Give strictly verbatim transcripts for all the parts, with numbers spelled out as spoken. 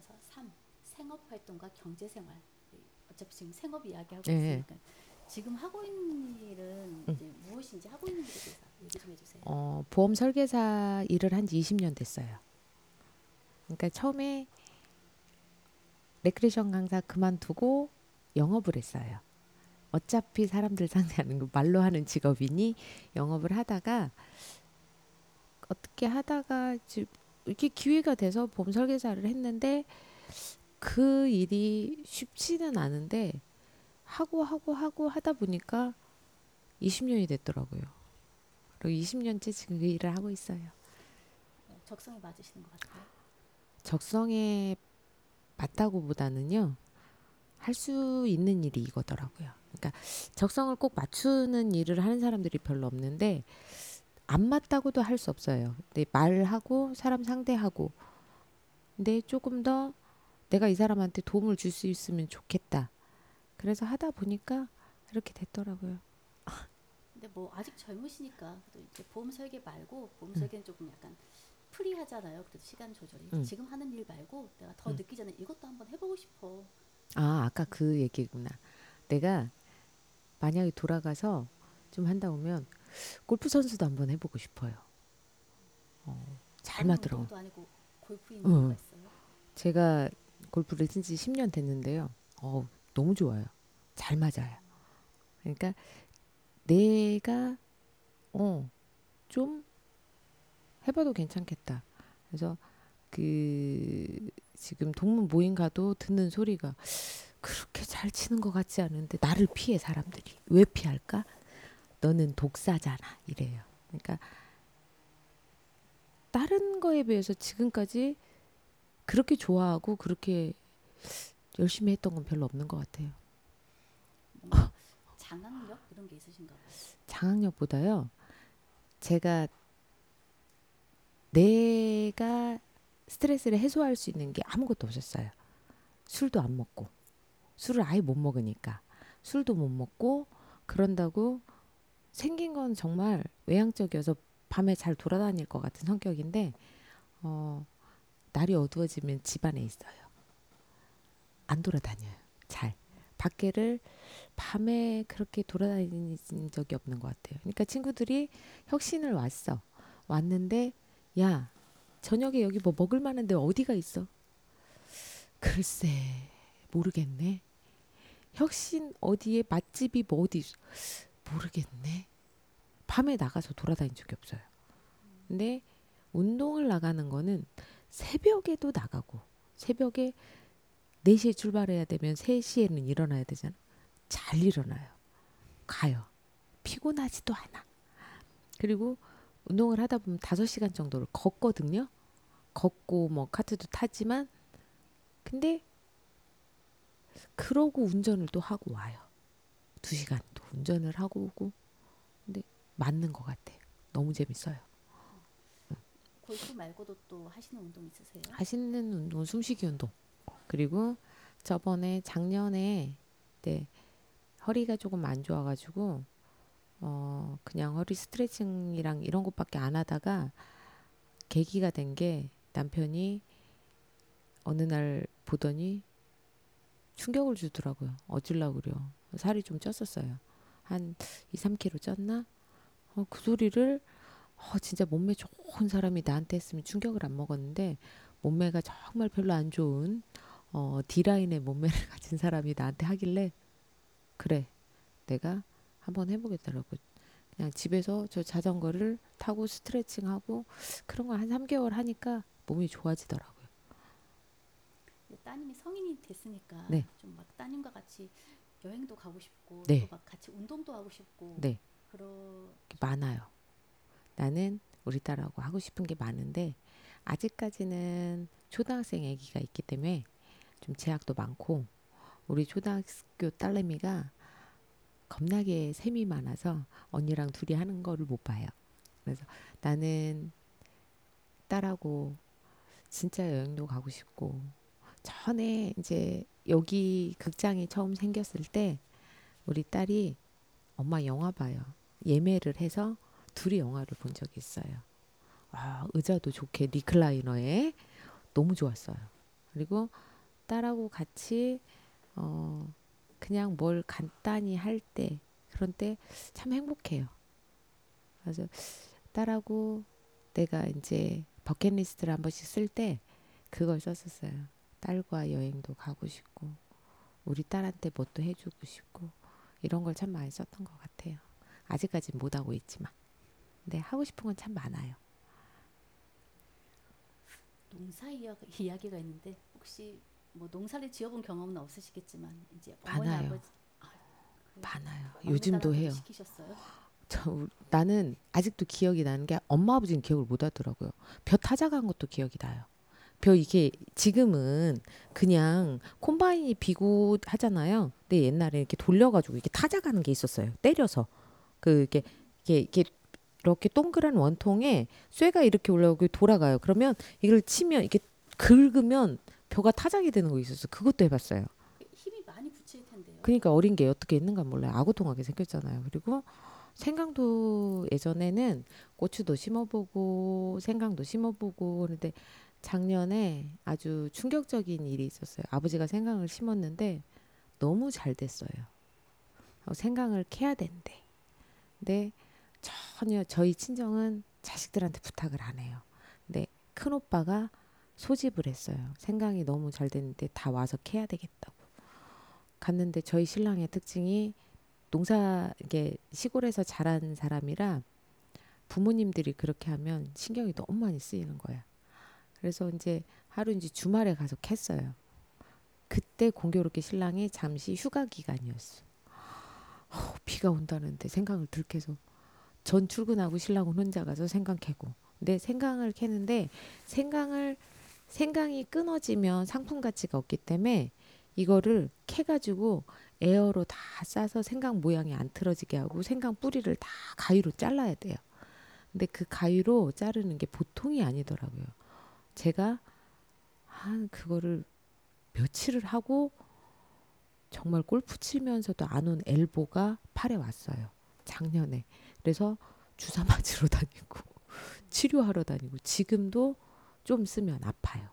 이어서 삼. 생업 활동과 경제 생활. 어차피 지금 생업 이야기하고 네. 있으니까 지금 하고 있는 일은 음. 이제 무엇인지 하고 있는 일에 대해서 얘기 좀 해주세요. 어, 보험 설계사 일을 한 지 이십 년 됐어요. 그러니까 처음에 레크레이션 강사 그만두고 영업을 했어요. 어차피 사람들 상대하는 거 말로 하는 직업이니 영업을 하다가 어떻게 하다가 지- 이렇게 기회가 돼서 보험 설계사를 했는데 그 일이 쉽지는 않은데 하고 하고 하고 하다 보니까 이십 년이 됐더라고요. 그리고 이십 년째 지금 그 일을 하고 있어요. 어, 적성에 맞으시는 것 같아요. 적성에 맞다고보다는요. 할 수 있는 일이 이거더라고요. 그러니까 적성을 꼭 맞추는 일을 하는 사람들이 별로 없는데 안 맞다고도 할 수 없어요. 근데 말하고 사람 상대하고 근데 조금 더 내가 이 사람한테 도움을 줄 수 있으면 좋겠다. 그래서 하다 보니까 이렇게 됐더라고요. 근데 뭐 아직 젊으시니까 또 이제 보험 설계 말고 보험 응, 설계는 조금 약간 프리하잖아요. 그래도 시간 조절이 응, 지금 하는 일 말고 내가 더 응. 늦기 전에 이것도 한번 해보고 싶어. 아, 아까 그 얘기구나. 내가 만약에 돌아가서 좀 한다 보면 골프 선수도 한번 해보고 싶어요. 어, 잘 다른 맞더라고. 운동도 아니고 골프인 이유가 어, 있어요. 제가 골프를 친지 십 년 됐는데요. 어, 너무 좋아요. 잘 맞아요. 그러니까 내가 어, 좀 해봐도 괜찮겠다. 그래서 그 지금 동문 모임 가도 듣는 소리가 그렇게 잘 치는 것 같지 않은데 나를 피해 사람들이 왜 피할까? 너는 독사잖아 이래요. 그러니까 다른 거에 비해서 지금까지 그렇게 좋아하고 그렇게 열심히 했던 건 별로 없는 것 같아요. 뭔가 장악력 이런 게 있으신가 봐요. 장악력보다요. 제가 내가 스트레스를 해소할 수 있는 게 아무것도 없었어요. 술도 안 먹고 술을 아예 못 먹으니까 술도 못 먹고 그런다고 생긴 건 정말 외향적이어서 밤에 잘 돌아다닐 것 같은 성격인데 어, 날이 어두워지면 집 안에 있어요. 안 돌아다녀요. 잘. 밖에를 밤에 그렇게 돌아다닌 적이 없는 것 같아요. 그러니까 친구들이 혁신을 왔어. 왔는데 야 저녁에 여기 뭐 먹을 만한데 어디가 있어? 글쎄 모르겠네. 혁신 어디에 맛집이 뭐 어디 있어? 모르겠네. 밤에 나가서 돌아다닌 적이 없어요. 근데 운동을 나가는 거는 새벽에도 나가고 새벽에 네 시에 출발해야 되면 세 시에는 일어나야 되잖아. 잘 일어나요. 가요. 피곤하지도 않아. 그리고 운동을 하다 보면 다섯 시간 정도를 걷거든요. 걷고 뭐 카트도 타지만 근데 그러고 운전을 또 하고 와요. 두 시간 또 운전을 하고 오고 근데 맞는 것 같아. 너무 재밌어요. 골프 말고도 또 하시는 운동 있으세요? 하시는 운동은 숨쉬기 운동. 그리고 저번에 작년에 네, 허리가 조금 안 좋아가지고 어 그냥 허리 스트레칭이랑 이런 것밖에 안 하다가 계기가 된 게 남편이 어느 날 보더니 충격을 주더라고요. 어질라 그려. 살이 좀 쪘었어요. 한 이, 삼 킬로그램 쪘나? 어, 그 소리를 어, 진짜 몸매 좋은 사람이 나한테 했으면 충격을 안 먹었는데 몸매가 정말 별로 안 좋은 어, D라인의 몸매를 가진 사람이 나한테 하길래 그래 내가 한번 해보겠더라고. 그냥 집에서 저 자전거를 타고 스트레칭하고 그런 걸 한 삼 개월 하니까 몸이 좋아지더라고요. 이제 따님이 성인이 됐으니까 네, 좀 막 따님과 같이 여행도 가고 싶고 또 네, 막 같이 운동도 하고 싶고 네. 그러 많아요. 나는 우리 딸하고 하고 싶은 게 많은데 아직까지는 초등학생 아기가 있기 때문에 좀 제약도 많고 우리 초등학교 딸내미가 겁나게 셈이 많아서 언니랑 둘이 하는 거를 못 봐요. 그래서 나는 딸하고 진짜 여행도 가고 싶고 전에 이제 여기 극장이 처음 생겼을 때 우리 딸이 엄마 영화 봐요. 예매를 해서 둘이 영화를 본 적이 있어요. 아, 의자도 좋게 리클라이너에 너무 좋았어요. 그리고 딸하고 같이 어 그냥 뭘 간단히 할 때 그런 때 참 행복해요. 그래서 딸하고 내가 이제 버킷리스트를 한 번씩 쓸 때 그걸 썼었어요. 딸과 여행도 가고 싶고 우리 딸한테 뭣도 해주고 싶고 이런 걸 참 많이 썼던 것 같아요. 아직까지 못하고 있지만 근데 하고 싶은 건 참 많아요. 농사 이야기, 이야기가 있는데 혹시 뭐 농사를 지어본 경험은 없으시겠지만 이제 어머니 많아요. 아버지 아, 그 많아요. 막내 요즘도 딸한테도 해요. 시키셨어요? 저, 나는 아직도 기억이 나는 게 엄마 아버지는 기억을 못 하더라고요. 벼 타작한 것도 기억이 나요. 벼 이게 지금은 그냥 콤바인이 비고 하잖아요. 근데 옛날에 이렇게 돌려가지고 이렇게 타작하는 게 있었어요. 때려서 그 이게 이게 이게 이렇게 동그란 원통에 쇠가 이렇게 올라오고 돌아가요. 그러면 이걸 치면 이렇게 긁으면 벼가 타작이 되는 거 있었어. 그것도 해봤어요. 힘이 많이 붙일 텐데요. 그러니까 어린 게 어떻게 있는가 몰라요. 아구통하게 생겼잖아요. 그리고 생강도 예전에는 고추도 심어보고 생강도 심어보고 그런데 작년에 아주 충격적인 일이 있었어요. 아버지가 생강을 심었는데 너무 잘 됐어요. 어, 생강을 캐야 된대. 근데 전혀 저희 친정은 자식들한테 부탁을 안 해요. 근데 큰 오빠가 소집을 했어요. 생강이 너무 잘 됐는데 다 와서 캐야 되겠다고. 갔는데 저희 신랑의 특징이 농사 이게 시골에서 자란 사람이라 부모님들이 그렇게 하면 신경이 너무 많이 쓰이는 거야. 그래서 이제 하루 이제 주말에 가서 캤어요. 그때 공교롭게 신랑이 잠시 휴가 기간이었어. 어, 비가 온다는데 생강을 들켜서 전 출근하고 신랑은 혼자 가서 생강 캐고. 근데 생강을 캐는데 생강을 생강이 끊어지면 상품 가치가 없기 때문에 이거를 캐가지고 에어로 다 싸서 생강 모양이 안 틀어지게 하고 생강 뿌리를 다 가위로 잘라야 돼요. 근데 그 가위로 자르는 게 보통이 아니더라고요. 제가 한 그거를 며칠을 하고 정말 골프 치면서도 안 온 엘보가 팔에 왔어요. 작년에. 그래서 주사 맞으러 다니고 치료하러 다니고 지금도 좀 쓰면 아파요.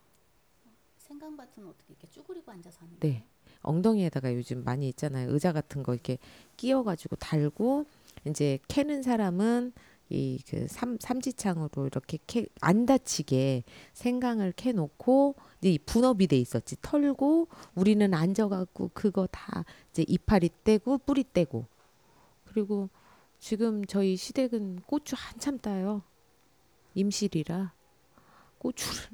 생강밭은 어떻게 이렇게 쭈그리고 앉아서 하는 거예요? 네. 엉덩이에다가 요즘 많이 있잖아요. 의자 같은 거 이렇게 끼워가지고 달고 이제 캐는 사람은 이 그 삼 삼지창으로 이렇게 캐, 안 다치게 생강을 캐 놓고 이제 이 분업이 돼 있었지. 털고 우리는 앉아갖고 그거 다 이제 이파리 떼고 뿌리 떼고 그리고 지금 저희 시댁은 고추 한참 따요. 임실이라 고추를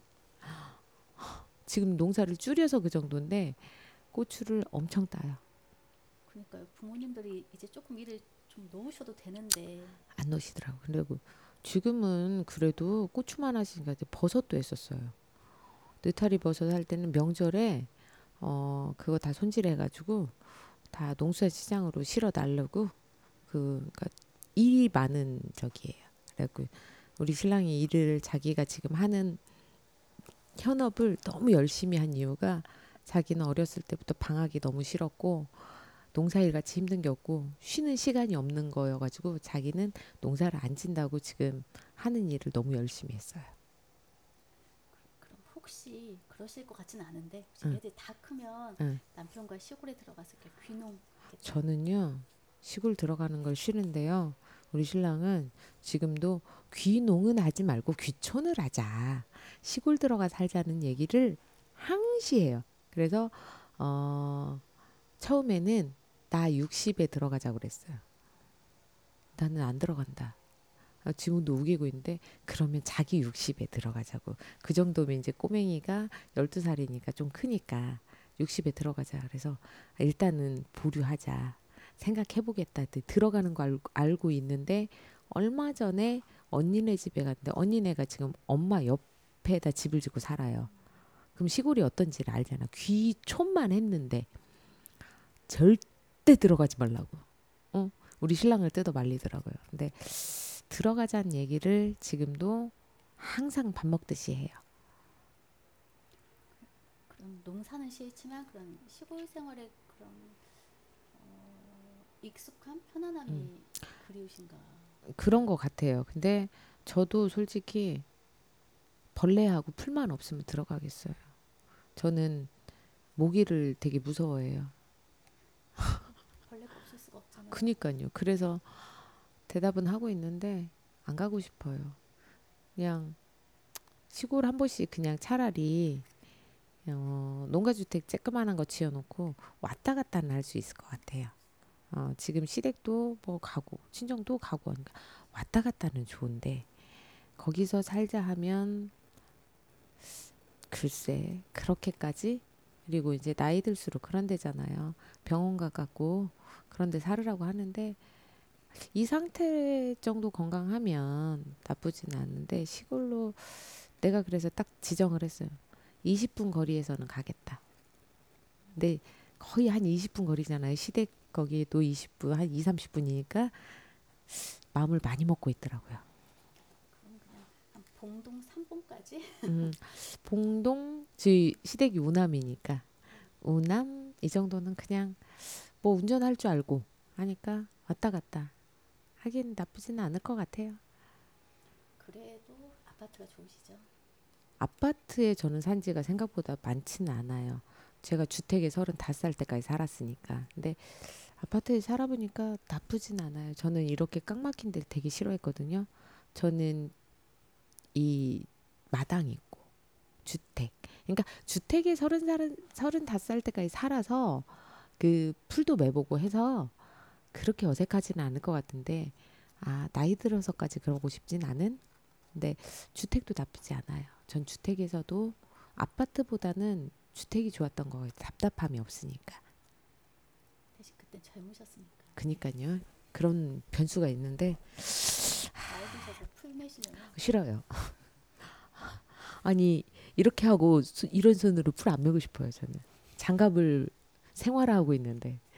지금 농사를 줄여서 그 정도인데 고추를 엄청 따요. 그러니까요. 부모님들이 이제 조금 일을 좀 놓으셔도 되는데 안 넣으시더라고. 그리고 지금은 그래도 고추만 하시니까 이제 버섯도 했었어요. 느타리 버섯 할 때는 명절에 어 그거 다 손질해가지고 다 농수산 시장으로 실어 달라고 그 그러니까 일이 많은 적이에요. 그래갖고 우리 신랑이 일을 자기가 지금 하는 현업을 너무 열심히 한 이유가 자기는 어렸을 때부터 방학이 너무 싫었고 농사일 같이 힘든 게 없고 쉬는 시간이 없는 거여가지고 자기는 농사를 안 진다고 지금 하는 일을 너무 열심히 했어요. 그럼 혹시 그러실 것 같지는 않은데 혹시 응, 애들 다 크면 응. 남편과 시골에 들어가서 이렇게 귀농 하겠다. 저는요 시골 들어가는 걸 싫은데요. 우리 신랑은 지금도 귀농은 하지 말고 귀촌을 하자. 시골 들어가 살자는 얘기를 항시 해요. 그래서 어, 처음에는 나 육십에 들어가자고 그랬어요. 나는 안 들어간다. 아, 지금도 우기고 있는데 그러면 자기 육십에 들어가자고. 그 정도면 이제 꼬맹이가 열두 살이니까 좀 크니까 육십에 들어가자. 그래서 일단은 보류하자. 생각해보겠다. 들어가는 거 알, 알고 있는데 얼마 전에 언니네 집에 갔는데 언니네가 지금 엄마 옆에다 집을 짓고 살아요. 그럼 시골이 어떤지를 알잖아. 귀촌만 했는데 절대 들어가지 말라고. 어? 우리 신랑을 뜯어 말리더라고요. 근데 들어가자는 얘기를 지금도 항상 밥 먹듯이 해요. 그럼 농사는 싫지만 그런 시골 생활의 그런 어, 익숙함, 음, 편안함이 그리우신가 그런 봐요. 것 같아요. 근데 저도 솔직히 벌레하고 풀만 없으면 들어가겠어요. 저는 모기를 되게 무서워해요. 벌레가 없을 수가 없잖아요. 그니까요. 그래서 대답은 하고 있는데 안 가고 싶어요. 그냥 시골 한 번씩 그냥 차라리 어, 농가주택 쬐끄만한 거 지어놓고 왔다 갔다는 할 수 있을 것 같아요. 어, 지금 시댁도 뭐 가고 친정도 가고 하니까 왔다 갔다는 좋은데 거기서 살자 하면 글쎄 그렇게까지 그리고 이제 나이 들수록 그런 데잖아요. 병원 가깝고 그런 데 살으라고 하는데 이 상태 정도 건강하면 나쁘진 않은데 시골로 내가 그래서 딱 지정을 했어요. 이십 분 거리에서는 가겠다. 근데 거의 한 이십 분 거리잖아요. 시댁 거기도 이십 분, 한 이, 삼십 분이니까 마음을 많이 먹고 있더라고요. 그럼 그냥 한 봉동 삼 봉까지? 음, 봉동, 저희 시댁이 우남이니까 우남 이 정도는 그냥 뭐 운전할 줄 알고 하니까 왔다 갔다 하긴 나쁘지는 않을 것 같아요. 그래도 아파트가 좋으시죠? 아파트에 저는 산 지가 생각보다 많지는 않아요. 제가 주택에 서른다섯 살 때까지 살았으니까. 근데 아파트에 살아보니까 나쁘진 않아요. 저는 이렇게 깡 막힌 데를 되게 싫어했거든요. 저는 이 마당 있고 주택. 그러니까 주택에 서른 살, 서른다섯 살 때까지 살아서 그 풀도 매보고 해서 그렇게 어색하지는 않을 것 같은데 아 나이 들어서까지 그러고 싶진 않은. 근데 주택도 나쁘지 않아요. 전 주택에서도 아파트보다는 주택이 좋았던 거 같아요. 답답함이 없으니까. 대신 그때 젊으셨으니까. 그니까요. 그런 변수가 있는데 나이 드셔서 풀 매시면 싫어요. 아니 이렇게 하고 수- 이런 손으로 풀 안 메고 싶어요. 저는 장갑을 생활화하고 있는데